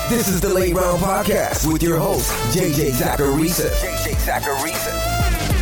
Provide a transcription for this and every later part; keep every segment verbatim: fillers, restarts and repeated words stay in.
This is the Late Round Podcast with your host, J J Zachariason. J J Zachariason.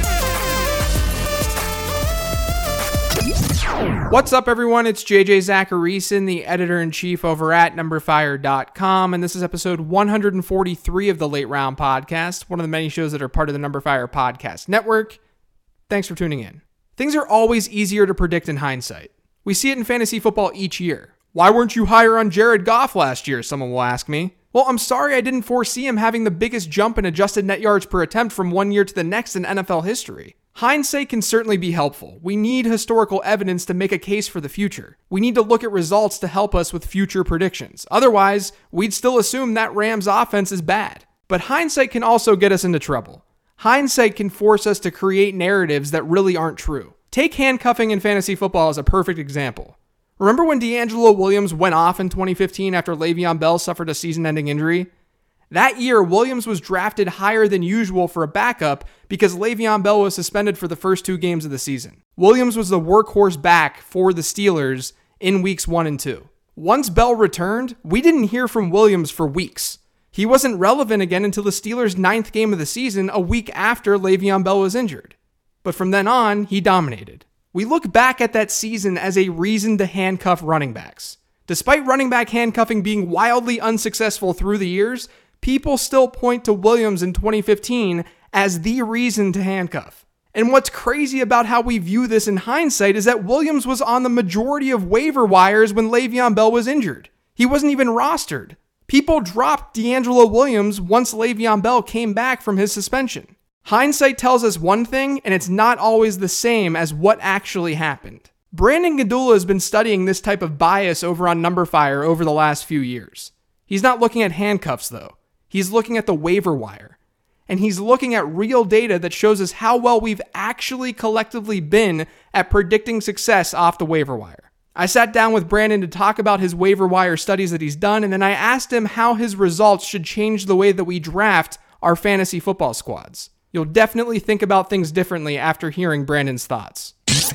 What's up, everyone? It's J J Zachariason, the editor-in-chief over at number fire dot com, and this is episode one hundred forty-three of the Late Round Podcast, one of the many shows that are part of the Number Fire Podcast Network. Thanks for tuning in. Things are always easier to predict in hindsight. We see it in fantasy football each year. Why weren't you higher on Jared Goff last year, someone will ask me. Well, I'm sorry I didn't foresee him having the biggest jump in adjusted net yards per attempt from one year to the next in N F L history. Hindsight can certainly be helpful. We need historical evidence to make a case for the future. We need to look at results to help us with future predictions. Otherwise, we'd still assume that Rams offense is bad. But hindsight can also get us into trouble. Hindsight can force us to create narratives that really aren't true. Take handcuffing in fantasy football as a perfect example. Remember when DeAngelo Williams went off in twenty fifteen after Le'Veon Bell suffered a season-ending injury? That year, Williams was drafted higher than usual for a backup because Le'Veon Bell was suspended for the first two games of the season. Williams was the workhorse back for the Steelers in weeks one and two. Once Bell returned, we didn't hear from Williams for weeks. He wasn't relevant again until the Steelers' ninth game of the season, a week after Le'Veon Bell was injured. But from then on, he dominated. We look back at that season as a reason to handcuff running backs. Despite running back handcuffing being wildly unsuccessful through the years, people still point to Williams in twenty fifteen as the reason to handcuff. And what's crazy about how we view this in hindsight is that Williams was on the majority of waiver wires when Le'Veon Bell was injured. He wasn't even rostered. People dropped DeAngelo Williams once Le'Veon Bell came back from his suspension. Hindsight tells us one thing, and it's not always the same as what actually happened. Brandon Gdula has been studying this type of bias over on Numberfire over the last few years. He's not looking at handcuffs, though. He's looking at the waiver wire. And he's looking at real data that shows us how well we've actually collectively been at predicting success off the waiver wire. I sat down with Brandon to talk about his waiver wire studies that he's done, and then I asked him how his results should change the way that we draft our fantasy football squads. You'll definitely think about things differently after hearing Brandon's thoughts.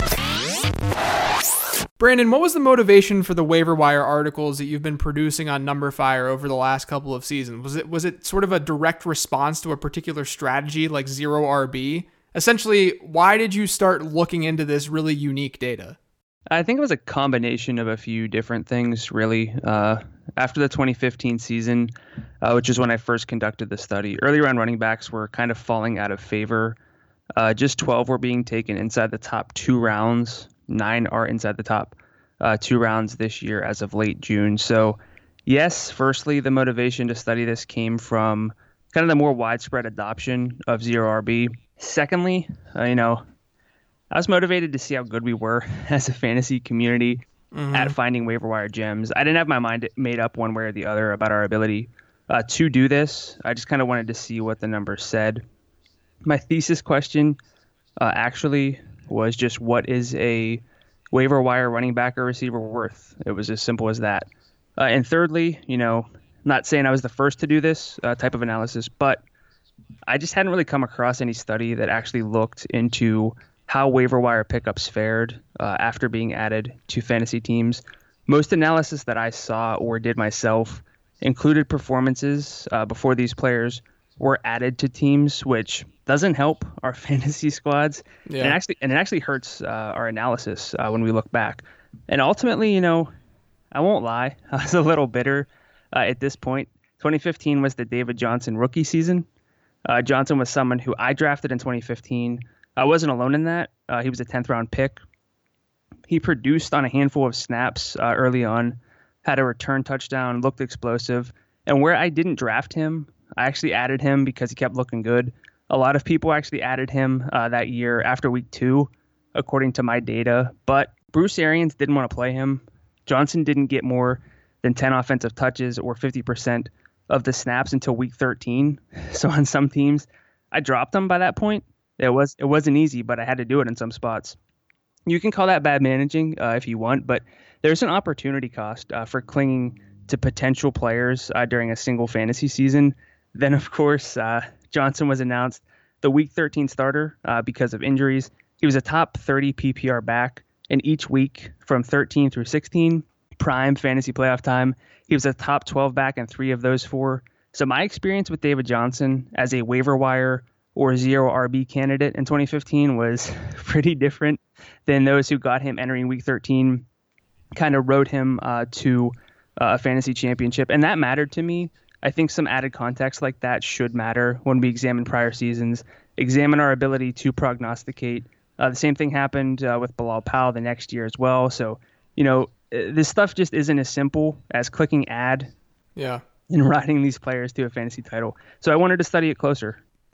Brandon, what was the motivation for the waiver wire articles that you've been producing on Numberfire over the last couple of seasons? Was it was it sort of a direct response to a particular strategy like zero R B? Essentially, why did you start looking into this really unique data? I think it was a combination of a few different things, really. Uh, after the twenty fifteen season, uh, which is when I first conducted the study, early round running backs were kind of falling out of favor. Uh, just twelve were being taken inside the top two rounds. Nine are inside the top uh, two rounds this year as of late June. So, yes, firstly, the motivation to study this came from kind of the more widespread adoption of zero R B. Secondly, uh, you know, I was motivated to see how good we were as a fantasy community mm-hmm. at finding waiver wire gems. I didn't have my mind made up one way or the other about our ability uh, to do this. I just kind of wanted to see what the numbers said. My thesis question uh, actually was just, what is a waiver wire running back or receiver worth? It was as simple as that. Uh, and thirdly, you know, not saying I was the first to do this uh, type of analysis, but I just hadn't really come across any study that actually looked into how waiver wire pickups fared uh, after being added to fantasy teams. Most analysis that I saw or did myself included performances uh, before these players were added to teams, which doesn't help our fantasy squads. Yeah. And it actually and it actually hurts uh, our analysis uh, when we look back. And ultimately, you know, I won't lie, I was a little bitter uh, at this point. twenty fifteen was the David Johnson rookie season. Uh, Johnson was someone who I drafted in twenty fifteen. I wasn't alone in that. Uh, he was a tenth round pick. He produced on a handful of snaps uh, early on, had a return touchdown, looked explosive. And where I didn't draft him, I actually added him because he kept looking good. A lot of people actually added him uh, that year after week two, according to my data. But Bruce Arians didn't want to play him. Johnson didn't get more than ten offensive touches or fifty percent of the snaps until week thirteen. So on some teams, I dropped him by that point. It was it wasn't easy, but I had to do it in some spots. You can call that bad managing uh, if you want, but there's an opportunity cost uh, for clinging to potential players uh, during a single fantasy season. Then, of course, uh, Johnson was announced the week thirteen starter uh, because of injuries. He was a top thirty P P R back in each week from thirteen through sixteen. prime fantasy playoff time. He was a top twelve back in three of those four. So my experience with David Johnson as a waiver wire or zero R B candidate in twenty fifteen was pretty different than those who got him entering week thirteen, kind of rode him uh, to uh, a fantasy championship. And that mattered to me. I think some added context like that should matter when we examine prior seasons, examine our ability to prognosticate. Uh, the same thing happened uh, with Bilal Powell the next year as well. So, you know, this stuff just isn't as simple as clicking add yeah. and riding these players to a fantasy title. So I wanted to study it closer.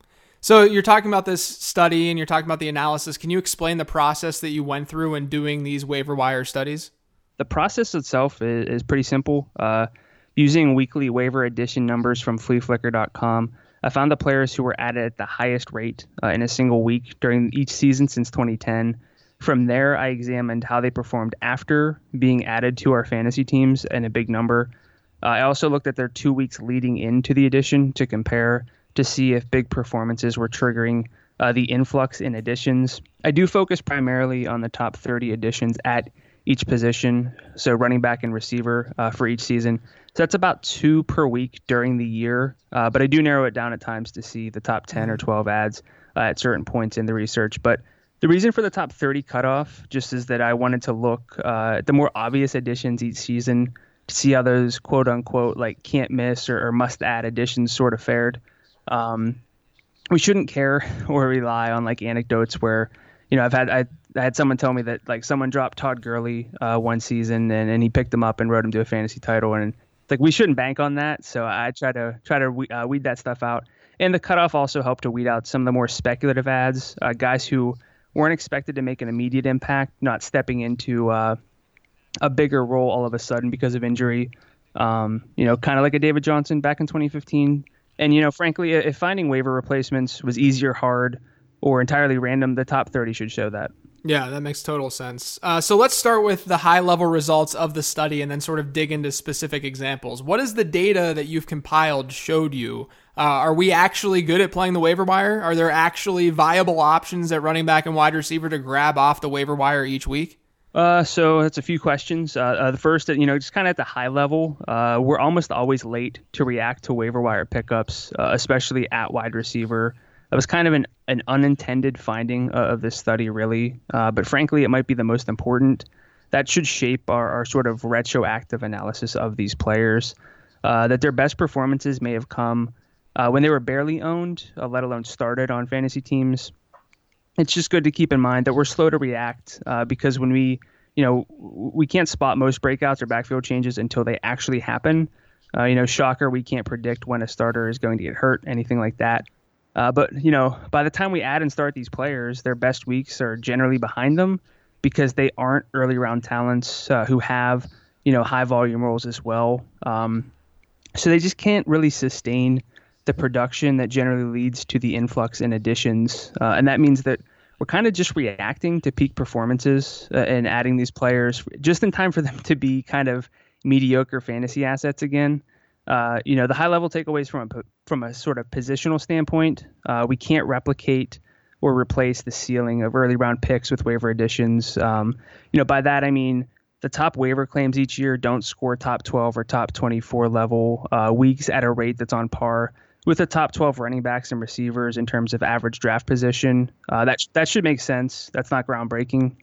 So you're talking about this study and you're talking about the analysis. Can you explain the process that you went through in doing these waiver wire studies? The process itself is, is pretty simple. Uh, using weekly waiver addition numbers from flea flicker dot com, I found the players who were added at the highest rate uh, in a single week during each season since twenty ten. From there, I examined how they performed after being added to our fantasy teams in a big number. Uh, I also looked at their two weeks leading into the addition to compare to see if big performances were triggering uh, the influx in additions. I do focus primarily on the top thirty additions at each position, so running back and receiver uh, for each season. So that's about two per week during the year, uh, but I do narrow it down at times to see the top ten or twelve ads uh, at certain points in the research. But the reason for the top thirty cutoff just is that I wanted to look uh, at the more obvious additions each season to see how those quote unquote like can't miss or, or must add additions sort of fared. Um, we shouldn't care or rely on like anecdotes where, you know, I've had, I, I had someone tell me that like someone dropped Todd Gurley uh, one season and, and he picked him up and rode him to a fantasy title. And like, we shouldn't bank on that. So I try to try to uh, weed that stuff out. And the cutoff also helped to weed out some of the more speculative ads, uh, guys who weren't expected to make an immediate impact, not stepping into uh, a bigger role all of a sudden because of injury. Um, you know, kind of like a David Johnson back in twenty fifteen. And, you know, frankly, if finding waiver replacements was easy or hard or entirely random, the top thirty should show that. Yeah, that makes total sense. Uh, so let's start with the high-level results of the study and then sort of dig into specific examples. What is the data that you've compiled showed you? Uh, are we actually good at playing the waiver wire? Are there actually viable options at running back and wide receiver to grab off the waiver wire each week? Uh, so that's a few questions. Uh, uh, the first, you know, just kind of at the high level, uh, we're almost always late to react to waiver wire pickups, uh, especially at wide receiver. That was kind of an, an unintended finding uh, of this study, really. Uh, but frankly, it might be the most important. That should shape our, our sort of retroactive analysis of these players, uh, that their best performances may have come uh, when they were barely owned, uh, let alone started on fantasy teams. It's just good to keep in mind that we're slow to react uh, because when we, you know, we can't spot most breakouts or backfield changes until they actually happen. Uh, you know, shocker, we can't predict when a starter is going to get hurt, anything like that. Uh, but, you know, by the time we add and start these players, their best weeks are generally behind them because they aren't early round talents uh, who have, you know, high volume roles as well. Um, so they just can't really sustain the production that generally leads to the influx in additions. Uh, and that means that we're kind of just reacting to peak performances uh, and adding these players just in time for them to be kind of mediocre fantasy assets again. Uh, you know, the high level takeaways from a, from a sort of positional standpoint, uh, we can't replicate or replace the ceiling of early round picks with waiver additions. Um, you know, by that, I mean, the top waiver claims each year don't score top twelve or top twenty-four level uh, weeks at a rate that's on par with the top twelve running backs and receivers in terms of average draft position. Uh, that, sh- that should make sense. That's not groundbreaking.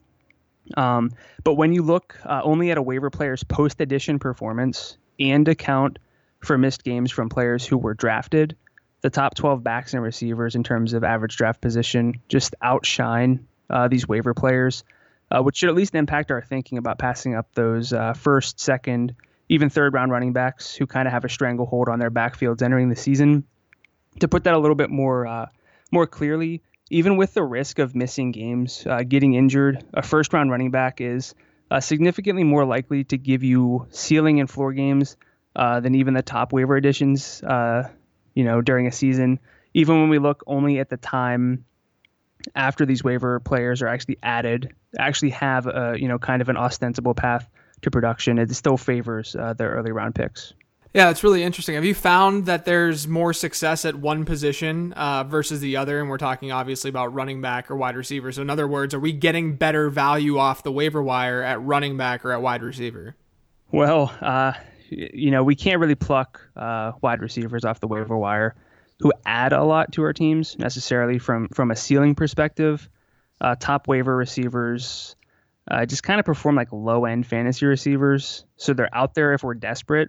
Um, but when you look uh, only at a waiver player's post-addition performance and account for missed games from players who were drafted, the top twelve backs and receivers in terms of average draft position just outshine uh, these waiver players, uh, which should at least impact our thinking about passing up those uh, first, second, even third round running backs who kind of have a stranglehold on their backfields entering the season. To put that a little bit more uh, more clearly, even with the risk of missing games, uh, getting injured, a first round running back is uh, significantly more likely to give you ceiling and floor games uh, than even the top waiver additions, uh, you know, during a season. Even when we look only at the time after these waiver players are actually added, actually have a, you know, kind of an ostensible path to production, it still favors uh, their early round picks. Yeah, it's really interesting. Have you found that there's more success at one position uh, versus the other? And we're talking obviously about running back or wide receiver. So in other words, are we getting better value off the waiver wire at running back or at wide receiver? Well, uh, you know, we can't really pluck uh, wide receivers off the waiver wire who add a lot to our teams necessarily from, from a ceiling perspective. Uh, top waiver receivers uh, just kind of perform like low-end fantasy receivers. So they're out there if we're desperate,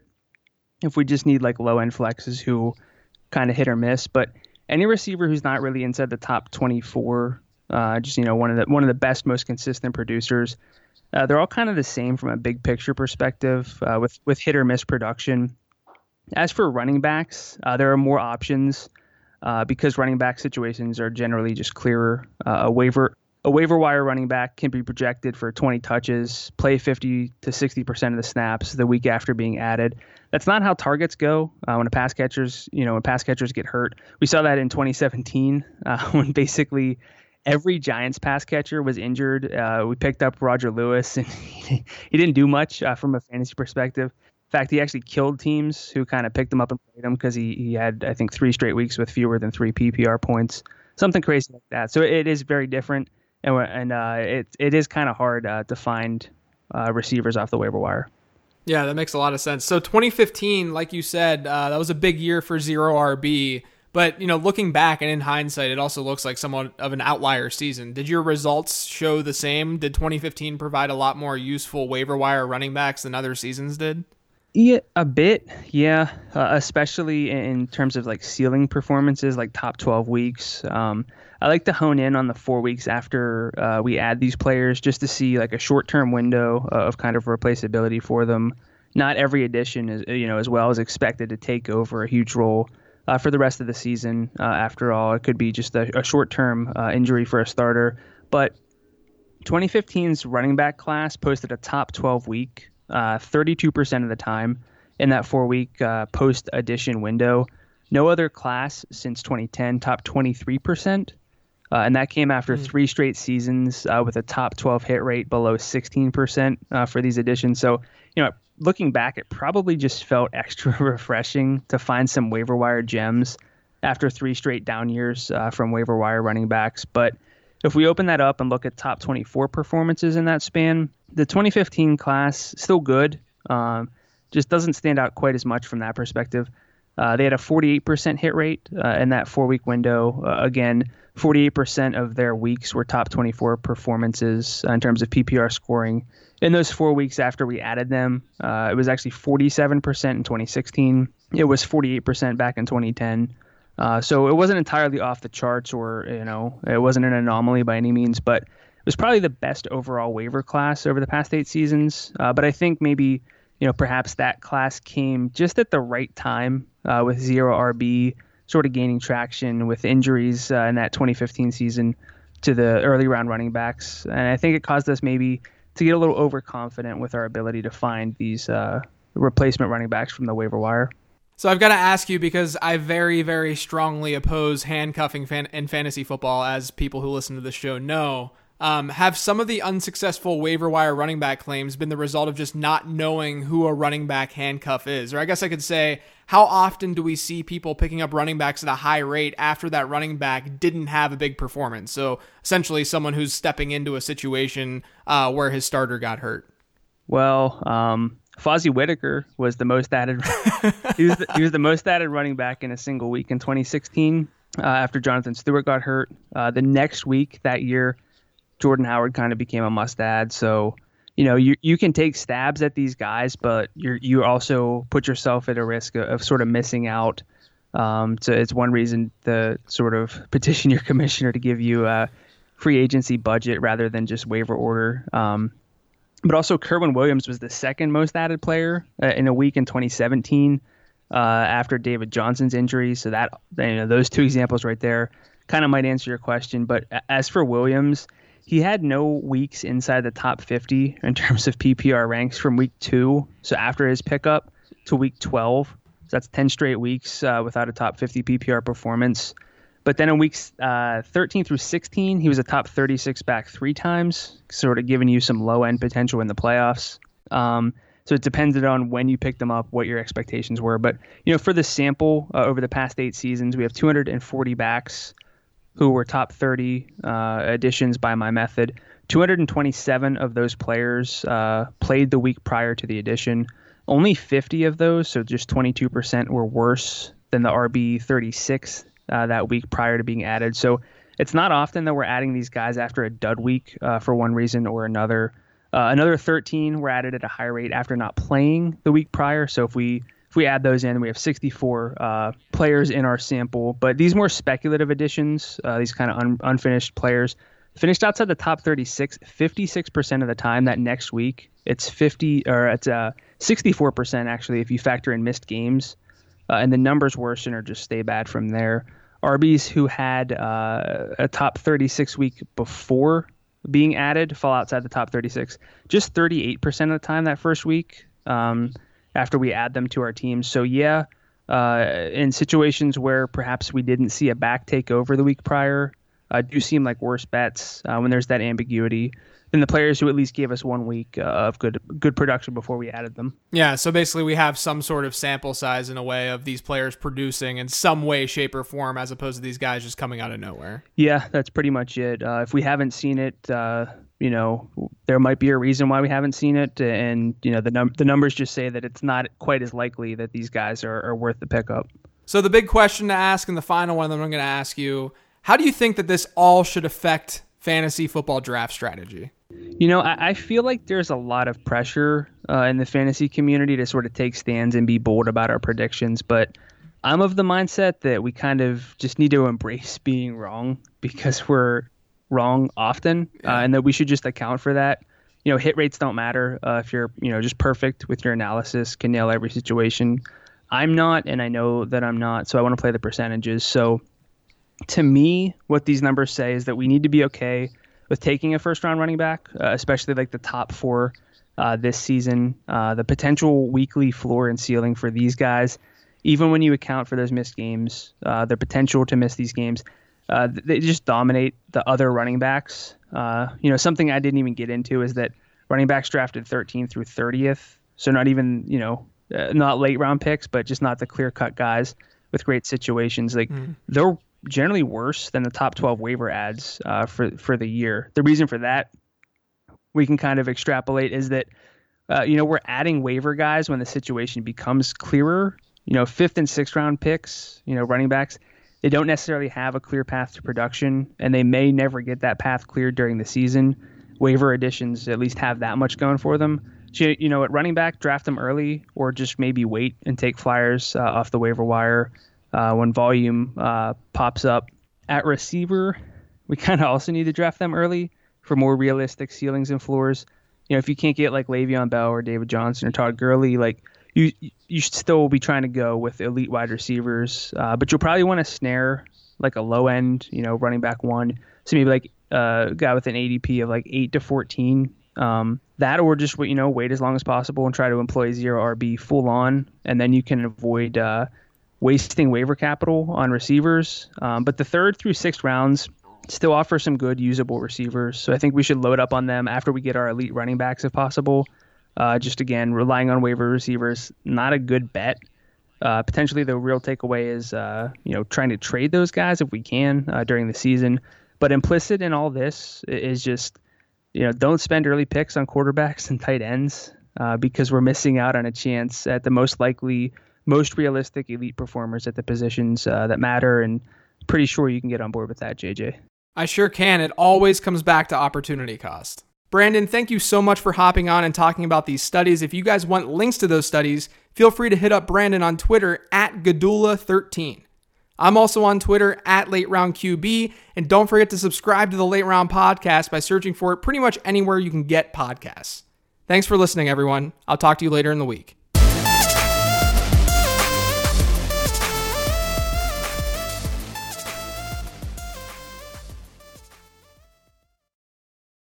if we just need like low-end flexes who kind of hit or miss. But any receiver who's not really inside the top twenty-four, uh, just, you know, one of the one of the best, most consistent producers, Uh, they're all kind of the same from a big picture perspective uh, with, with hit or miss production. As for running backs, uh, there are more options uh, because running back situations are generally just clearer. Uh, a waiver a waiver wire running back can be projected for twenty touches, play fifty to sixty percent of the snaps the week after being added. That's not how targets go uh, when a pass catchers, you know, when pass catchers get hurt. We saw that in twenty seventeen uh, when basically every Giants pass catcher was injured. Uh, we picked up Roger Lewis, and he, he didn't do much uh, from a fantasy perspective. In fact, he actually killed teams who kind of picked him up and played him because he, he had, I think, three straight weeks with fewer than three P P R points, something crazy like that. So it is very different, and and uh, it it is kind of hard uh, to find uh, receivers off the waiver wire. Yeah, that makes a lot of sense. So twenty fifteen, like you said, uh, that was a big year for zero R B. But, you know, looking back and in hindsight, it also looks like somewhat of an outlier season. Did your results show the same? Did twenty fifteen provide a lot more useful waiver wire running backs than other seasons did? Yeah, a bit. Yeah, uh, especially in terms of like ceiling performances, like top twelve weeks. Um, I like to hone in on the four weeks after uh, we add these players just to see like a short-term window of kind of replaceability for them. Not every addition is, you know, as well as expected to take over a huge role Uh, for the rest of the season. Uh, after all, it could be just a, a short-term uh, injury for a starter. But twenty fifteen's running back class posted a top twelve week, uh, thirty-two percent of the time in that four-week uh, post-addition window. No other class since twenty ten topped twenty-three percent. Uh, and that came after mm. three straight seasons uh, with a top twelve hit rate below sixteen percent uh, for these additions. So, you know, looking back, it probably just felt extra refreshing to find some waiver wire gems after three straight down years uh, from waiver wire running backs. But if we open that up and look at top twenty-four performances in that span, the twenty fifteen class, still good, um, just doesn't stand out quite as much from that perspective. Uh, they had a forty-eight percent hit rate uh, in that four-week window. Uh, again, forty-eight percent of their weeks were top twenty-four performances uh, in terms of P P R scoring. In those four weeks after we added them, uh, it was actually forty-seven percent in twenty sixteen. It was forty-eight percent back in twenty ten. Uh, so it wasn't entirely off the charts, or, you know, it wasn't an anomaly by any means, but it was probably the best overall waiver class over the past eight seasons. Uh, but I think maybe, you know, perhaps that class came just at the right time uh, with zero R B sort of gaining traction with injuries uh, in that twenty fifteen season to the early round running backs. And I think it caused us maybe to get a little overconfident with our ability to find these uh, replacement running backs from the waiver wire. So I've got to ask you, because I very, very strongly oppose handcuffing fan- in fantasy football, as people who listen to the show know. Um, have some of the unsuccessful waiver wire running back claims been the result of just not knowing who a running back handcuff is? Or I guess I could say, how often do we see people picking up running backs at a high rate after that running back didn't have a big performance? So essentially someone who's stepping into a situation uh, where his starter got hurt. Well, um, Fozzie Whitaker was the most added. he, was the, he was the most added running back in a single week in twenty sixteen uh, after Jonathan Stewart got hurt. Uh, the next week that year, Jordan Howard kind of became a must-add. So, you know, you you can take stabs at these guys, but you you also put yourself at a risk of, of sort of missing out. Um, so it's one reason to sort of petition your commissioner to give you a free agency budget rather than just waiver order. Um, but also, Kerwin Williams was the second most added player uh, in a week in twenty seventeen uh, after David Johnson's injury. So that, you know, those two examples right there kind of might answer your question. But as for Williams, he had no weeks inside the top fifty in terms of P P R ranks from week two, so after his pickup, to week twelve. So that's ten straight weeks uh, without a top fifty P P R performance. But then in weeks uh, thirteen through sixteen, he was a top thirty-six back three times, sort of giving you some low-end potential in the playoffs. Um, so it depended on when you picked them up, what your expectations were. But, you know, for the sample uh, over the past eight seasons, we have two hundred forty backs who were top thirty uh, additions by my method. two hundred twenty-seven of those players uh, played the week prior to the addition. Only fifty of those, so just twenty-two percent, were worse than the R B thirty-six uh, that week prior to being added. So it's not often that we're adding these guys after a dud week uh, for one reason or another. Uh, another thirteen were added at a high rate after not playing the week prior. So if we if we add those in, we have sixty-four uh, players in our sample. But these more speculative additions, uh, these kind of un- unfinished players, finished outside the top thirty-six fifty-six percent of the time. That next week, it's fifty or it's uh, sixty-four percent actually if you factor in missed games. Uh, and the numbers worsen or just stay bad from there. R Bs who had uh, a top thirty-six week before being added fall outside the top thirty-six just thirty-eight percent of the time that first week um, after we add them to our teams. So yeah, uh, in situations where perhaps we didn't see a back take over the week prior, uh, do seem like worse bets uh, when there's that ambiguity than the players who at least gave us one week uh, of good good production before we added them. Yeah, so basically we have some sort of sample size in a way of these players producing in some way, shape, or form, as opposed to these guys just coming out of nowhere. Yeah, that's pretty much it. Uh, if we haven't seen it, uh, you know, there might be a reason why we haven't seen it, and you know, the num- the numbers just say that it's not quite as likely that these guys are, are worth the pickup. So the big question to ask, and the final one that I'm going to ask you, how do you think that this all should affect fantasy football draft strategy? You know, I, I feel like there's a lot of pressure uh, in the fantasy community to sort of take stands and be bold about our predictions, but I'm of the mindset that we kind of just need to embrace being wrong because we're wrong often, yeah. uh, and that we should just account for that. You know, hit rates don't matter uh, if you're, you know, just perfect with your analysis, can nail every situation. I'm not, and I know that I'm not, so I want to play the percentages. So to me, what these numbers say is that we need to be okay with taking a first-round running back, uh, especially like the top four uh, this season. Uh, the potential weekly floor and ceiling for these guys, even when you account for those missed games, uh, the potential to miss these games, uh, they just dominate the other running backs. Uh, you know, something I didn't even get into is that running backs drafted thirteenth through thirtieth, so not even, you know, uh, not late-round picks, but just not the clear-cut guys with great situations. Like, mm. they're generally worse than the top twelve waiver ads uh, for for the year. The reason for that, we can kind of extrapolate, is that uh, you know, we're adding waiver guys when the situation becomes clearer. You know, fifth and sixth round picks, you know, running backs, they don't necessarily have a clear path to production, and they may never get that path cleared during the season. Waiver additions at least have that much going for them. So, you know, at running back, draft them early, or just maybe wait and take flyers uh, off the waiver wire Uh, when volume uh, pops up. At receiver, we kind of also need to draft them early for more realistic ceilings and floors. You know, if you can't get like Le'Veon Bell or David Johnson or Todd Gurley, like you you should still be trying to go with elite wide receivers. Uh, but you'll probably want to snare like a low end, you know, running back one. So maybe like a guy with an A D P of like eight to fourteen. Um, that or just, you know, wait as long as possible and try to employ zero R B full on, and then you can avoid uh, wasting waiver capital on receivers. Um, but the third through sixth rounds still offer some good usable receivers. So I think we should load up on them after we get our elite running backs if possible. Uh, just again, relying on waiver receivers, not a good bet. Uh, potentially the real takeaway is, uh, you know, trying to trade those guys if we can uh, during the season. But implicit in all this is just, you know, don't spend early picks on quarterbacks and tight ends uh, because we're missing out on a chance at the most likely, most realistic elite performers at the positions uh, that matter, and pretty sure you can get on board with that, J J. I sure can. It always comes back to opportunity cost. Brandon, thank you so much for hopping on and talking about these studies. If you guys want links to those studies, feel free to hit up Brandon on Twitter at Gadula thirteen. I'm also on Twitter at Late Round Q B, and don't forget to subscribe to the Late Round Podcast by searching for it pretty much anywhere you can get podcasts. Thanks for listening, everyone. I'll talk to you later in the week.